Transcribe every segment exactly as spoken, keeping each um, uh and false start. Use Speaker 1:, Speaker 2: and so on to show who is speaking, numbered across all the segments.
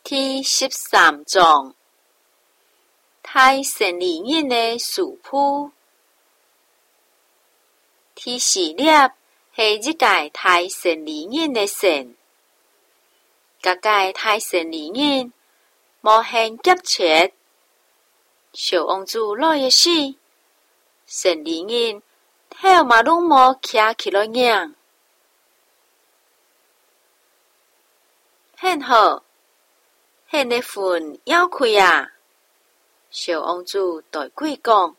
Speaker 1: 第十三章，太神里面的属谱。第四粒是一届太神里面的神，各界太神里面无限急切。小王子老爷死，神里面头嘛拢无徛起来样，很好。迄个份要开啊！小王子对鬼讲：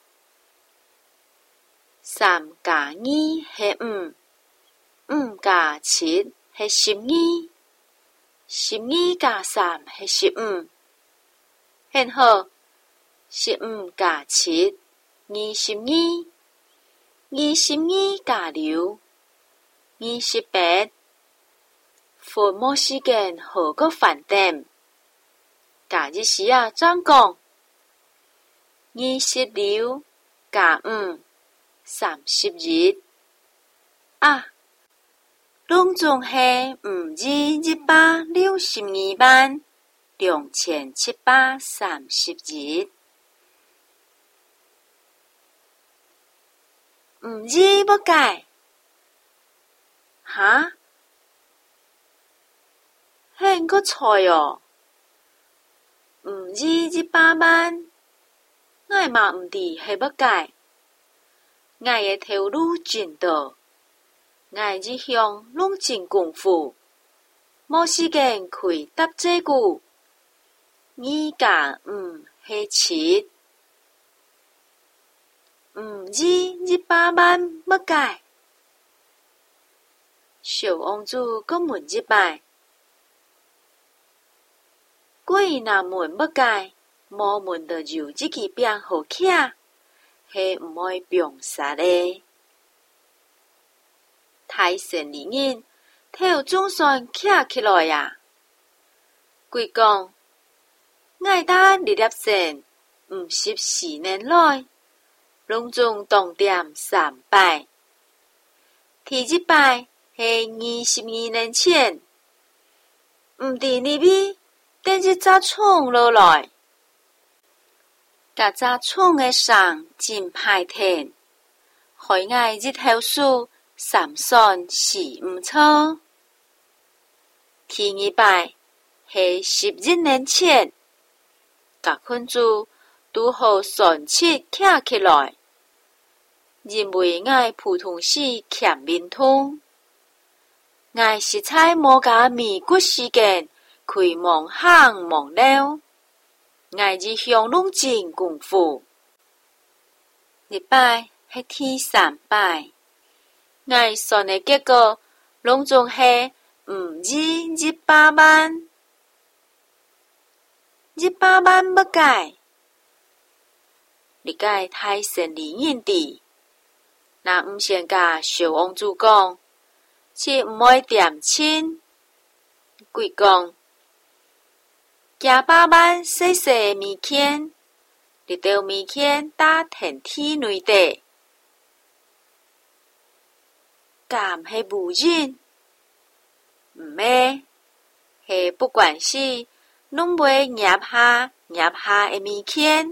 Speaker 1: 三加二是五，五加七是十二，十二加三是十五。很好，十五加七，二十二，二十二加六，二十八。分冇时间好个饭店。假日时啊，怎讲？二十六加五，三十日。啊，拢总是五亿一百六十二万两千七百三十日。五亿要改？哈？很个错哟！五亿一百万，我嘛毋知系要改。我的头路真多，我一向拢真功夫，无时间开答这句。二加五是七，五亿一百万要改。小王子搁问一摆。鬼若问要改，无问着就这支饼好徛，是毋会病杀的。太神里人头总算徛起来呀！鬼讲，我打日粒神，毋是四年来，拢总当点三拜。第一拜是二十二年前，毋伫入面。等一只创落来，甲只创的上真歹听，害我日头数三算四毋错。第二摆是十一年前，甲群主拄好算七徛起来，认为我普通是欠面通，我实在无甲面骨时间。开忙行忙了，我一向拢真功夫。日摆是第三摆，我算的结果拢总是五亿一百万，一百万要改。你改太神里人地，若毋先甲小王子讲，是毋会点亲。鬼讲。加百万细细物件，入到物件打天体内底，敢是无人？毋是，是不管是拢袂压下压下的物件，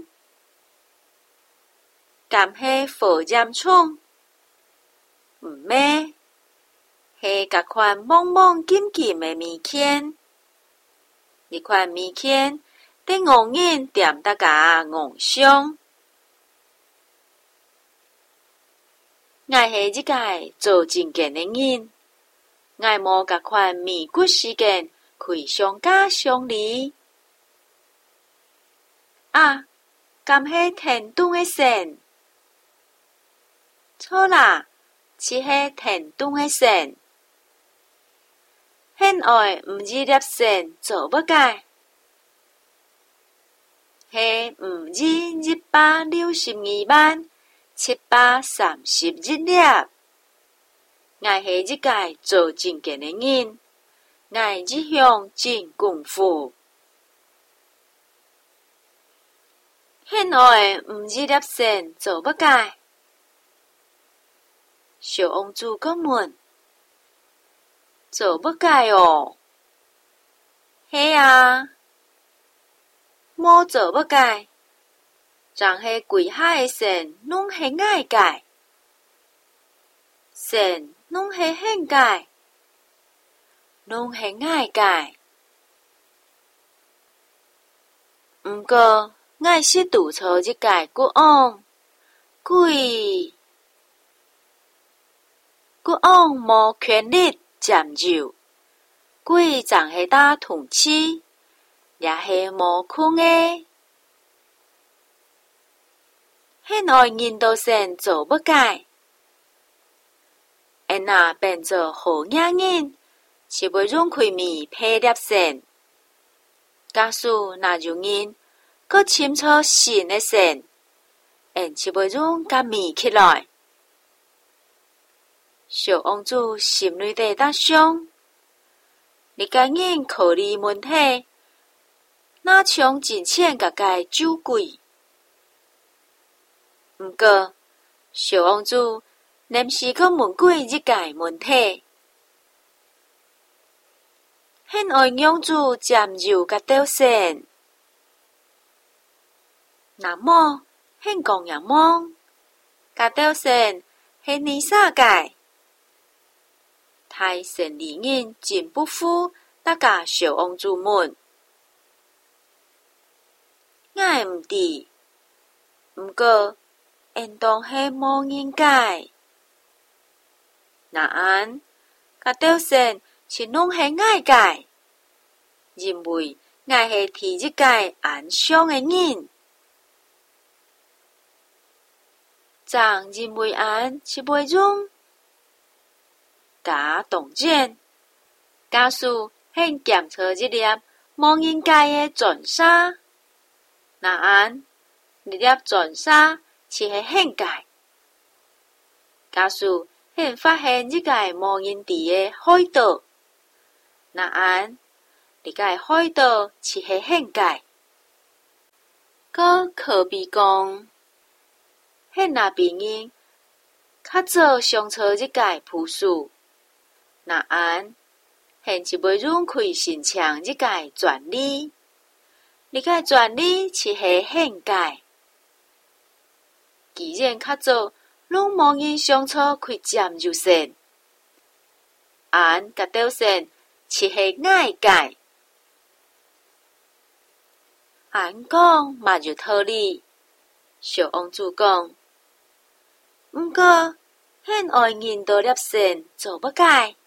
Speaker 1: 敢是火箭筒？毋是，是甲款猛猛紧紧的物件。一款物件，顶五人点大家硬伤。我是一届做证件的人，我无甲款面骨时间开上假上离。啊，敢是天东的神？错啦，只是天东的神。很爱毋日粒神做要改，是五亿一百六十二万七百三十日粒。我是一届做证件的人，我一向真功夫。很爱毋日粒神做要改。小王子搁问。做要改哦，嘿啊， 无做要改，但是规下的神拢是爱改，神拢是很改，拢是爱改。毋过，爱是督促即个国王，鬼国王无权力占有，鬼总是打通气，也是无空的。很爱引导神做要改，因那变做好野人，是袂容开面配合神。假使那有人搁深错神的神，因是袂容甲迷起来。小王子心里底在想：你甲人考虑问题，哪像真钱甲家酒鬼？毋过，小王子临时搁问过一个问题。很爱养主占有甲斗神，那么很讲也梦，甲斗神是你啥个？太神离人真不服，那甲小王子问，我毋知，毋过应当是无人解。那安甲斗神？是拢是爱改，认为爱是替一个安详的人，常认为安是袂容假动见，假使很检测一粒无人解的钻沙，那安一粒钻沙是会很解，假使很发现一个无人知的海岛。那安，你个海岛是系很解，搁可比讲，迄那边人较早相错一个朴素，那安，现是袂容开心抢一个专利，你个专利是系很解，既然较早拢无人相错开占就神，安甲斗神。是系爱改，安讲嘛就道理。小王子讲，毋过很爱引导粒神做要改，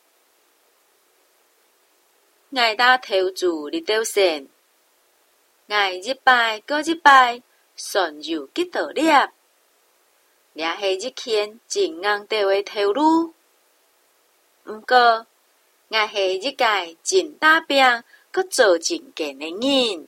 Speaker 1: 爱打投注哩斗神，爱一摆过一摆，算入几道粒，掠是一天真硬地的头路，毋过。我是一个真打拼、搁做真劲的人。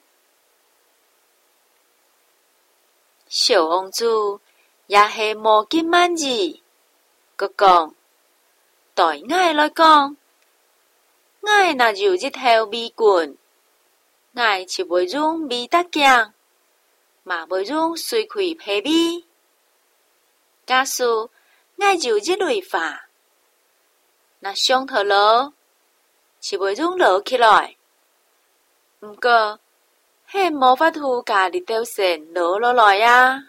Speaker 1: 小王子也是无尽满意，佮讲：对我来讲，我若有一头美棍，我是袂容美达强，嘛袂容随开批美。假使我有一类法，那上头路。是袂容落起来，毋过，迄无法度甲日头线落落来啊。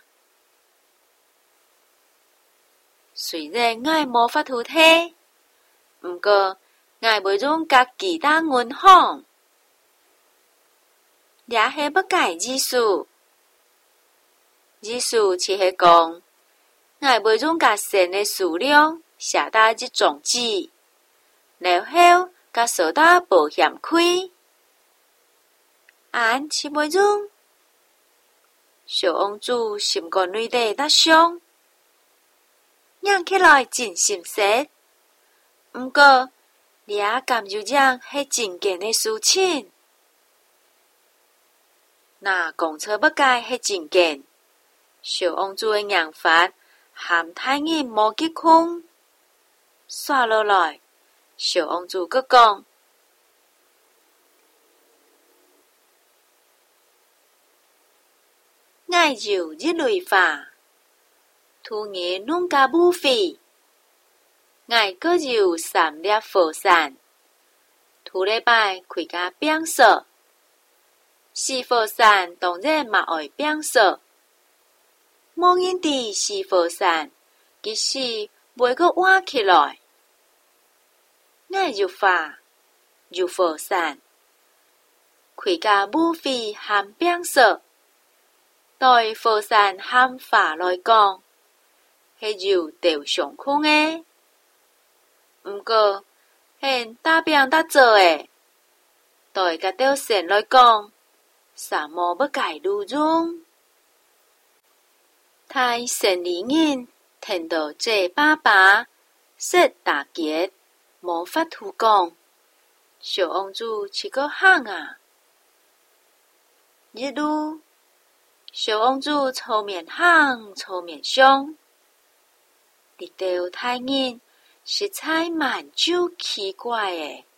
Speaker 1: 虽然我无法度睇，毋过我袂容甲其他银行，也是要改意思。意思就是讲，我袂容甲线的数量写在一种字，然后。甲所打保险开，安是袂容。小王子心肝里底在想，养起来真心实。毋过，掠甘就样是真劲的事情。那讲错要改是真劲，小王子的养法含太人无结空，刷落来。小王子佮讲，我有一类法，突然弄甲母费，我佮有三粒火山，土礼拜开甲变色， 死火山当然嘛爱变色，无人伫死火山，其实袂阁活起来。爱入化入火山，开甲武肺和变色，对火山和化来讲，是有条上空诶。毋过，现大变得做诶，对甲条线来讲，啥无要解路中。太神里人听到这爸爸说大杰无法度讲，小王子是个喊啊！日路，小王子粗面喊，粗面凶，日头太人实在蛮就奇怪诶。